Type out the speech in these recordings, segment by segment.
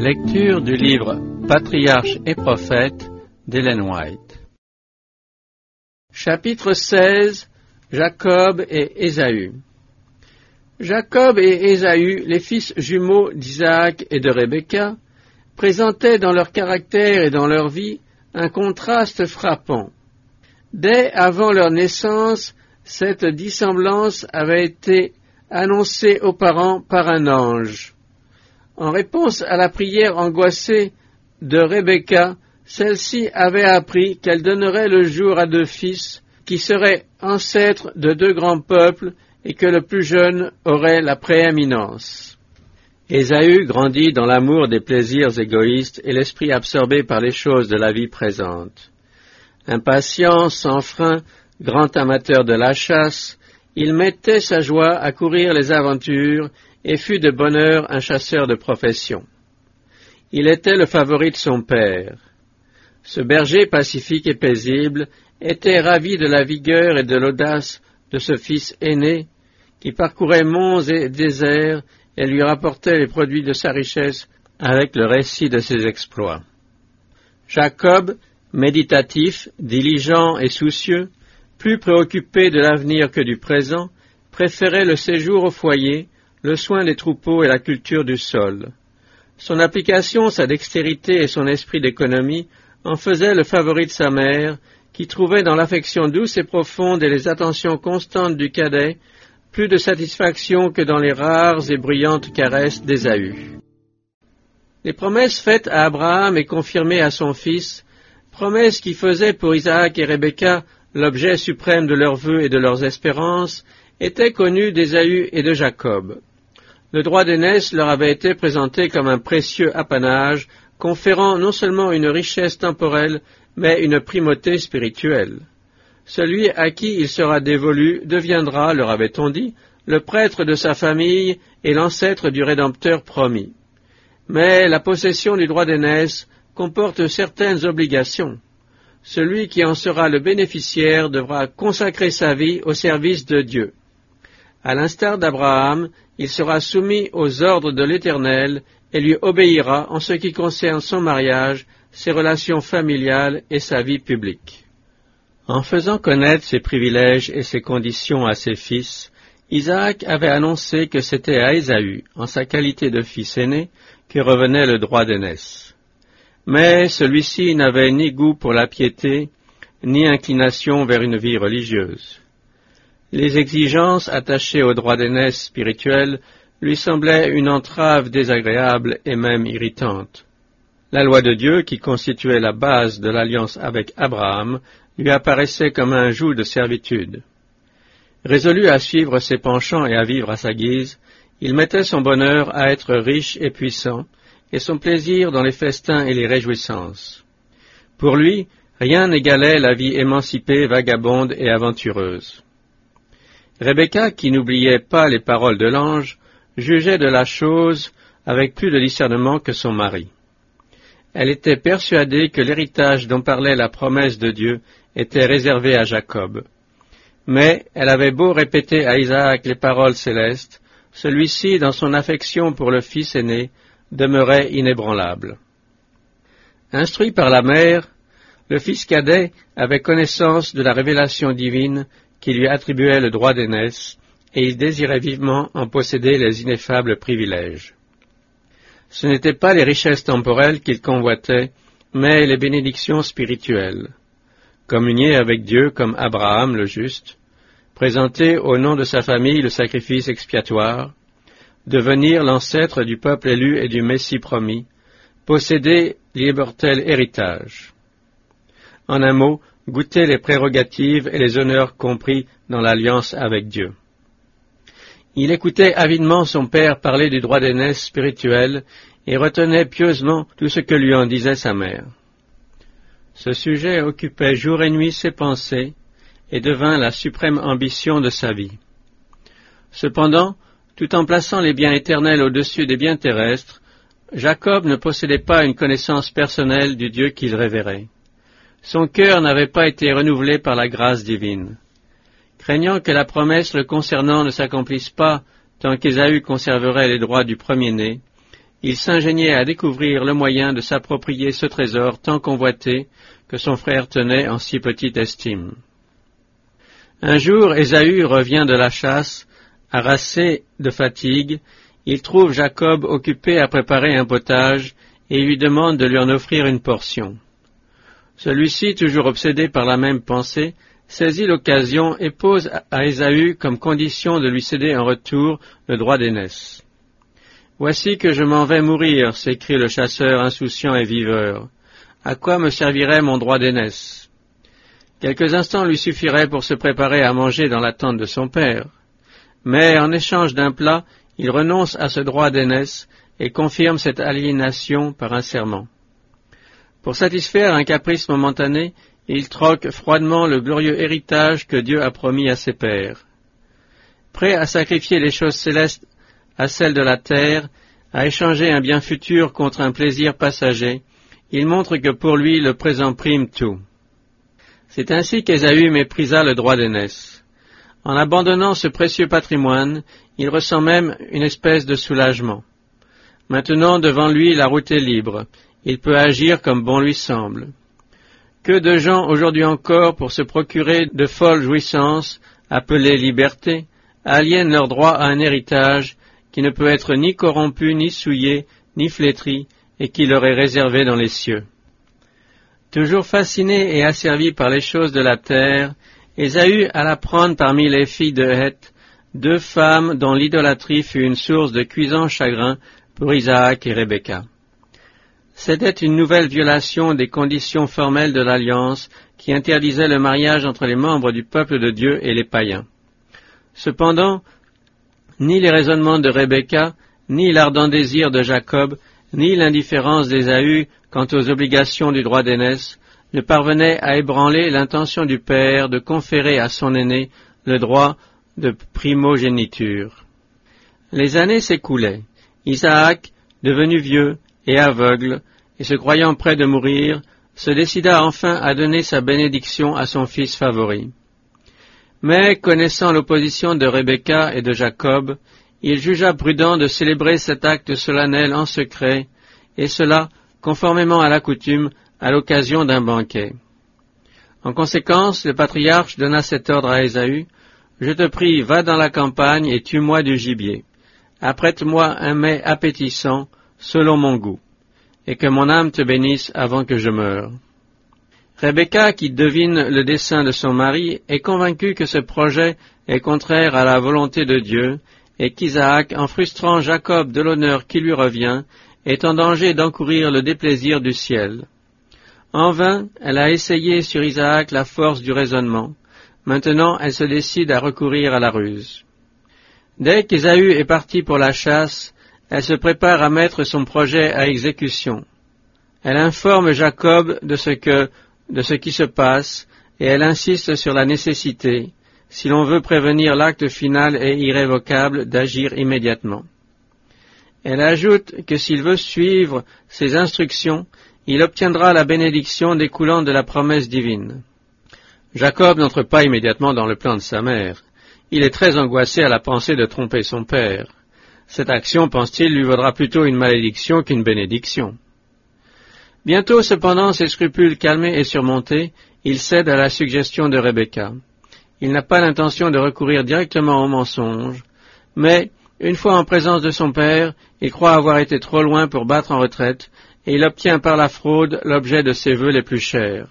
Lecture du livre Patriarches et prophètes d'Ellen White. Chapitre 16. Jacob et Ésaü. Jacob et Ésaü, les fils jumeaux d'Isaac et de Rebecca, présentaient dans leur caractère et dans leur vie un contraste frappant. Dès avant leur naissance, cette dissemblance avait été annoncée aux parents par un ange. En réponse à la prière angoissée de Rebecca, celle-ci avait appris qu'elle donnerait le jour à 2 fils, qui seraient ancêtres de 2 grands peuples, et que le plus jeune aurait la prééminence. Ésaü grandit dans l'amour des plaisirs égoïstes et l'esprit absorbé par les choses de la vie présente. Impatient, sans frein, grand amateur de la chasse, il mettait sa joie à courir les aventures et fut de bonne heure un chasseur de profession. Il était le favori de son père. Ce berger pacifique et paisible était ravi de la vigueur et de l'audace de ce fils aîné qui parcourait monts et déserts et lui rapportait les produits de sa richesse avec le récit de ses exploits. Jacob, méditatif, diligent et soucieux, plus préoccupé de l'avenir que du présent, préférait le séjour au foyer, le soin des troupeaux et la culture du sol. Son application, sa dextérité et son esprit d'économie en faisaient le favori de sa mère, qui trouvait dans l'affection douce et profonde et les attentions constantes du cadet plus de satisfaction que dans les rares et bruyantes caresses d'Ésaü. Les promesses faites à Abraham et confirmées à son fils, promesses qui faisaient pour Isaac et Rebecca l'objet suprême de leurs vœux et de leurs espérances, étaient connues d'Ésaü et de Jacob. Le droit d'aînesse leur avait été présenté comme un précieux apanage, conférant non seulement une richesse temporelle, mais une primauté spirituelle. Celui à qui il sera dévolu deviendra, leur avait-on dit, le prêtre de sa famille et l'ancêtre du Rédempteur promis. Mais la possession du droit d'aînesse comporte certaines obligations. Celui qui en sera le bénéficiaire devra consacrer sa vie au service de Dieu. À l'instar d'Abraham, il sera soumis aux ordres de l'Éternel et lui obéira en ce qui concerne son mariage, ses relations familiales et sa vie publique. En faisant connaître ses privilèges et ses conditions à ses fils, Isaac avait annoncé que c'était à Ésaü, en sa qualité de fils aîné, que revenait le droit d'aînesse. Mais celui-ci n'avait ni goût pour la piété, ni inclination vers une vie religieuse. Les exigences attachées au droit d'aînesse spirituel lui semblaient une entrave désagréable et même irritante. La loi de Dieu, qui constituait la base de l'alliance avec Abraham, lui apparaissait comme un joug de servitude. Résolu à suivre ses penchants et à vivre à sa guise, il mettait son bonheur à être riche et puissant, et son plaisir dans les festins et les réjouissances. Pour lui, rien n'égalait la vie émancipée, vagabonde et aventureuse. Rebecca, qui n'oubliait pas les paroles de l'ange, jugeait de la chose avec plus de discernement que son mari. Elle était persuadée que l'héritage dont parlait la promesse de Dieu était réservé à Jacob. Mais elle avait beau répéter à Isaac les paroles célestes, celui-ci, dans son affection pour le fils aîné, demeurait inébranlable. Instruit par la mère, le fils cadet avait connaissance de la révélation divine qui lui attribuait le droit d'aînesse, et il désirait vivement en posséder les ineffables privilèges. Ce n'étaient pas les richesses temporelles qu'il convoitait, mais les bénédictions spirituelles. Communier avec Dieu comme Abraham le juste, présenter au nom de sa famille le sacrifice expiatoire, devenir l'ancêtre du peuple élu et du Messie promis, posséder l'immortel héritage. En un mot, goûter les prérogatives et les honneurs compris dans l'alliance avec Dieu. Il écoutait avidement son père parler du droit d'aînesse spirituel et retenait pieusement tout ce que lui en disait sa mère. Ce sujet occupait jour et nuit ses pensées et devint la suprême ambition de sa vie. Cependant, tout en plaçant les biens éternels au-dessus des biens terrestres, Jacob ne possédait pas une connaissance personnelle du Dieu qu'il révérait. Son cœur n'avait pas été renouvelé par la grâce divine. Craignant que la promesse le concernant ne s'accomplisse pas tant qu'Ésaü conserverait les droits du premier-né, il s'ingéniait à découvrir le moyen de s'approprier ce trésor tant convoité que son frère tenait en si petite estime. Un jour, Ésaü revient de la chasse, harassé de fatigue. Il trouve Jacob occupé à préparer un potage et lui demande de lui en offrir une portion. Celui-ci, toujours obsédé par la même pensée, saisit l'occasion et pose à Ésaü comme condition de lui céder en retour le droit d'aînesse. « Voici que je m'en vais mourir, s'écrie le chasseur insouciant et viveur. À quoi me servirait mon droit d'aînesse ? Quelques instants lui suffiraient pour se préparer à manger dans la tente de son père. Mais en échange d'un plat, il renonce à ce droit d'aînesse et confirme cette aliénation par un serment. Pour satisfaire un caprice momentané, il troque froidement le glorieux héritage que Dieu a promis à ses pères. Prêt à sacrifier les choses célestes à celles de la terre, à échanger un bien futur contre un plaisir passager, il montre que pour lui le présent prime tout. C'est ainsi qu'Ésaü méprisa le droit d'aînesse. En abandonnant ce précieux patrimoine, il ressent même une espèce de soulagement. Maintenant, devant lui, la route est libre. Il peut agir comme bon lui semble. Que de gens aujourd'hui encore, pour se procurer de folles jouissances, appelées liberté, aliènent leur droit à un héritage qui ne peut être ni corrompu, ni souillé, ni flétri, et qui leur est réservé dans les cieux. Toujours fasciné et asservi par les choses de la terre, Ésaü alla prendre parmi les filles de Heth 2 femmes dont l'idolâtrie fut une source de cuisant chagrin pour Isaac et Rebecca. C'était une nouvelle violation des conditions formelles de l'alliance qui interdisait le mariage entre les membres du peuple de Dieu et les païens. Cependant, ni les raisonnements de Rebecca, ni l'ardent désir de Jacob, ni l'indifférence d'Ésaü quant aux obligations du droit d'aînesse ne parvenaient à ébranler l'intention du père de conférer à son aîné le droit de primogéniture. Les années s'écoulaient. Isaac, devenu vieux et aveugle, et se croyant près de mourir, se décida enfin à donner sa bénédiction à son fils favori. Mais, connaissant l'opposition de Rebecca et de Jacob, il jugea prudent de célébrer cet acte solennel en secret, et cela, conformément à la coutume, à l'occasion d'un banquet. En conséquence, le patriarche donna cet ordre à Ésaü: « Je te prie, va dans la campagne et tue-moi du gibier. Apprête-moi un mets appétissant, selon mon goût, et que mon âme te bénisse avant que je meure. » Rebecca, qui devine le dessein de son mari, est convaincue que ce projet est contraire à la volonté de Dieu, et qu'Isaac, en frustrant Jacob de l'honneur qui lui revient, est en danger d'encourir le déplaisir du ciel. En vain, elle a essayé sur Isaac la force du raisonnement. Maintenant, elle se décide à recourir à la ruse. Dès qu'Ésaü est parti pour la chasse, elle se prépare à mettre son projet à exécution. Elle informe Jacob de ce qui se passe, et elle insiste sur la nécessité, si l'on veut prévenir l'acte final et irrévocable, d'agir immédiatement. Elle ajoute que s'il veut suivre ses instructions, il obtiendra la bénédiction découlant de la promesse divine. Jacob n'entre pas immédiatement dans le plan de sa mère. Il est très angoissé à la pensée de tromper son père. Cette action, pense-t-il, lui vaudra plutôt une malédiction qu'une bénédiction. Bientôt, cependant, ses scrupules calmés et surmontés, il cède à la suggestion de Rebecca. Il n'a pas l'intention de recourir directement au mensonge, mais, une fois en présence de son père, il croit avoir été trop loin pour battre en retraite, et il obtient par la fraude l'objet de ses vœux les plus chers.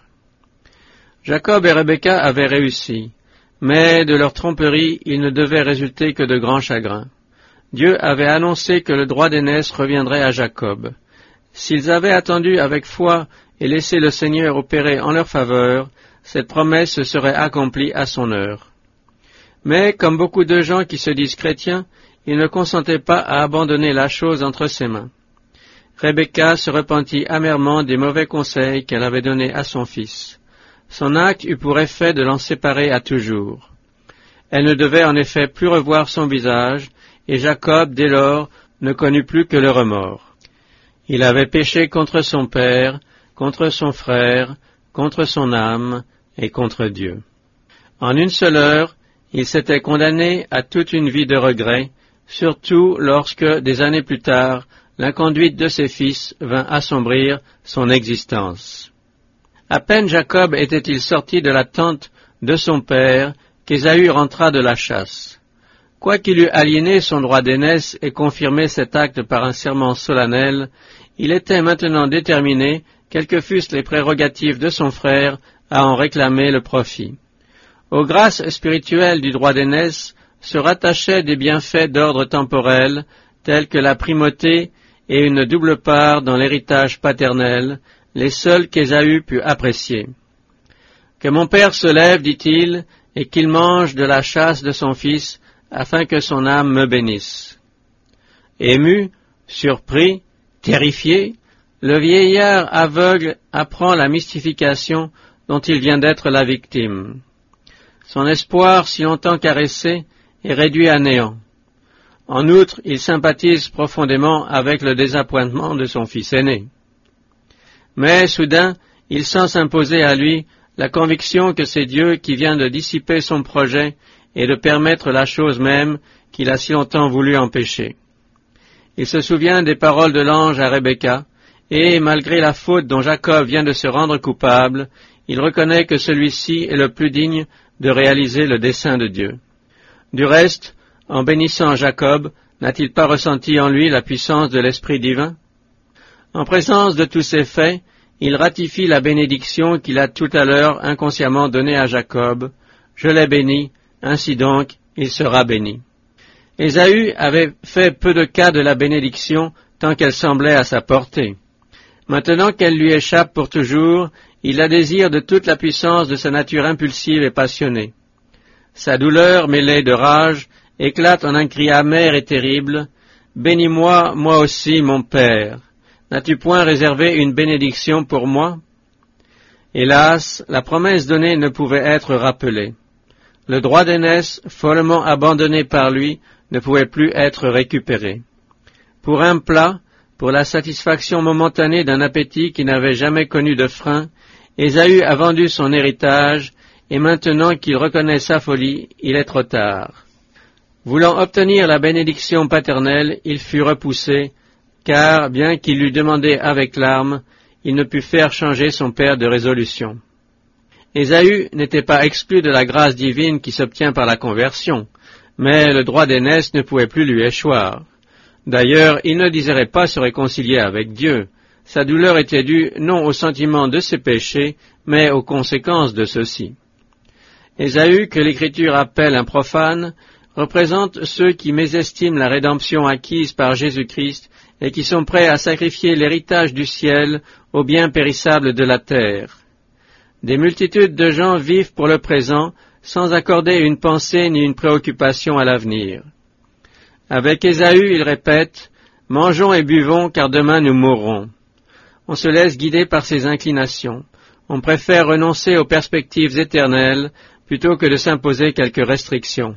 Jacob et Rebecca avaient réussi, mais de leur tromperie, il ne devait résulter que de grands chagrins. Dieu avait annoncé que le droit d'aînesse reviendrait à Jacob. S'ils avaient attendu avec foi et laissé le Seigneur opérer en leur faveur, cette promesse se serait accomplie à son heure. Mais, comme beaucoup de gens qui se disent chrétiens, ils ne consentaient pas à abandonner la chose entre ses mains. Rebecca se repentit amèrement des mauvais conseils qu'elle avait donnés à son fils. Son acte eut pour effet de l'en séparer à toujours. Elle ne devait en effet plus revoir son visage, et Jacob, dès lors, ne connut plus que le remords. Il avait péché contre son père, contre son frère, contre son âme et contre Dieu. En une seule heure, il s'était condamné à toute une vie de regret, surtout lorsque, des années plus tard, l'inconduite de ses fils vint assombrir son existence. À peine Jacob était-il sorti de la tente de son père qu'Ésaü rentra de la chasse. Quoiqu'il eût aliéné son droit d'aînesse et confirmé cet acte par un serment solennel, il était maintenant déterminé, quelles que fussent les prérogatives de son frère, à en réclamer le profit. Aux grâces spirituelles du droit d'aînesse se rattachaient des bienfaits d'ordre temporel, tels que la primauté et une double part dans l'héritage paternel, les seuls qu'Ésaü put apprécier. « Que mon père se lève, dit-il, et qu'il mange de la chasse de son fils, afin que son âme me bénisse. » Ému, surpris, terrifié, le vieillard aveugle apprend la mystification dont il vient d'être la victime. Son espoir, si longtemps caressé, est réduit à néant. En outre, il sympathise profondément avec le désappointement de son fils aîné. Mais, soudain, il sent s'imposer à lui la conviction que c'est Dieu qui vient de dissiper son projet et de permettre la chose même qu'il a si longtemps voulu empêcher. Il se souvient des paroles de l'ange à Rebecca, et, malgré la faute dont Jacob vient de se rendre coupable, il reconnaît que celui-ci est le plus digne de réaliser le dessein de Dieu. Du reste, en bénissant Jacob, n'a-t-il pas ressenti en lui la puissance de l'Esprit divin? En présence de tous ces faits, il ratifie la bénédiction qu'il a tout à l'heure inconsciemment donnée à Jacob. « Je l'ai béni, ainsi donc il sera béni. » Ésaü avait fait peu de cas de la bénédiction tant qu'elle semblait à sa portée. Maintenant qu'elle lui échappe pour toujours, il la désire de toute la puissance de sa nature impulsive et passionnée. Sa douleur, mêlée de rage, éclate en un cri amer et terrible. « Bénis-moi, moi aussi, mon Père. N'as-tu point réservé une bénédiction pour moi ?» Hélas, la promesse donnée ne pouvait être rappelée. Le droit d'aînesse, follement abandonné par lui, ne pouvait plus être récupéré. Pour un plat, pour la satisfaction momentanée d'un appétit qui n'avait jamais connu de frein, Ésaü a vendu son héritage, et maintenant qu'il reconnaît sa folie, il est trop tard. Voulant obtenir la bénédiction paternelle, il fut repoussé, car, bien qu'il l'eût demandé avec larmes, il ne put faire changer son père de résolution. Ésaü n'était pas exclu de la grâce divine qui s'obtient par la conversion, mais le droit d'aînesse ne pouvait plus lui échoir. D'ailleurs, il ne désirait pas se réconcilier avec Dieu. Sa douleur était due non au sentiment de ses péchés, mais aux conséquences de ceux-ci. Ésaü, que l'Écriture appelle un profane, représente ceux qui mésestiment la rédemption acquise par Jésus-Christ et qui sont prêts à sacrifier l'héritage du ciel aux biens périssables de la terre. Des multitudes de gens vivent pour le présent sans accorder une pensée ni une préoccupation à l'avenir. Avec Ésaü, il répète « Mangeons et buvons, car demain nous mourrons ». On se laisse guider par ses inclinations. On préfère renoncer aux perspectives éternelles plutôt que de s'imposer quelques restrictions.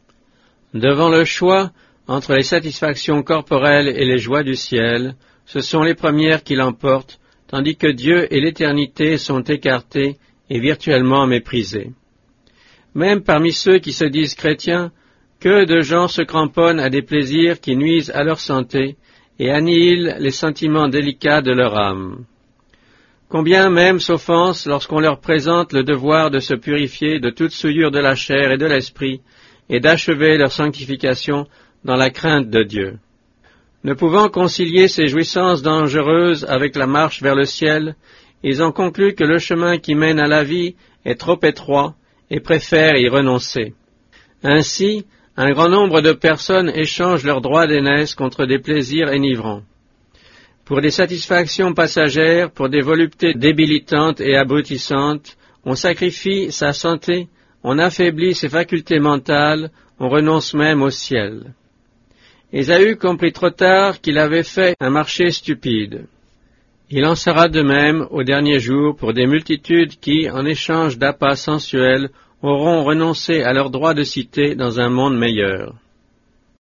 Devant le choix entre les satisfactions corporelles et les joies du ciel, ce sont les premières qui l'emportent, tandis que Dieu et l'éternité sont écartés et virtuellement méprisés. Même parmi ceux qui se disent chrétiens, que de gens se cramponnent à des plaisirs qui nuisent à leur santé et annihilent les sentiments délicats de leur âme. Combien même s'offensent lorsqu'on leur présente le devoir de se purifier de toute souillure de la chair et de l'esprit et d'achever leur sanctification dans la crainte de Dieu. Ne pouvant concilier ces jouissances dangereuses avec la marche vers le ciel, ils ont conclu que le chemin qui mène à la vie est trop étroit et préfèrent y renoncer. Ainsi, un grand nombre de personnes échangent leurs droits d'aînesse contre des plaisirs enivrants. Pour des satisfactions passagères, pour des voluptés débilitantes et abrutissantes, on sacrifie sa santé, on affaiblit ses facultés mentales, on renonce même au ciel. Ésaü comprit trop tard qu'il avait fait un marché stupide. Il en sera de même au dernier jour pour des multitudes qui, en échange d'appâts sensuels, auront renoncé à leur droit de cité dans un monde meilleur.